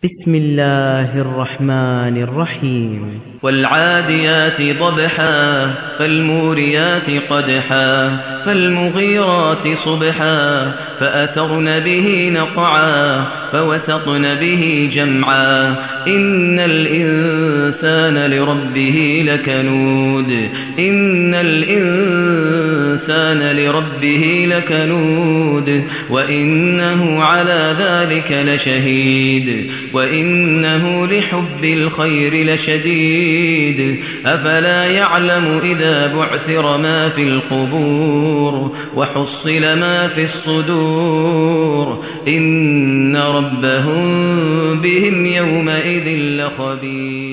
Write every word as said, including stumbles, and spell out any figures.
بسم الله الرحمن الرحيم والعاديات ضبحا فالموريات قدحا فالمغيرات صبحا فأثرن به نقعا فوسطن به جمعا إن الإنسان لربه لكنود إن الإنسان لربه لكنود وإنه على ذلك لشهيد وإنه لحب الخير لشديد أفلا يعلم إذا بعثر ما في القبور وحصل ما في الصدور إن ربهم بهم يومئذ لخبير.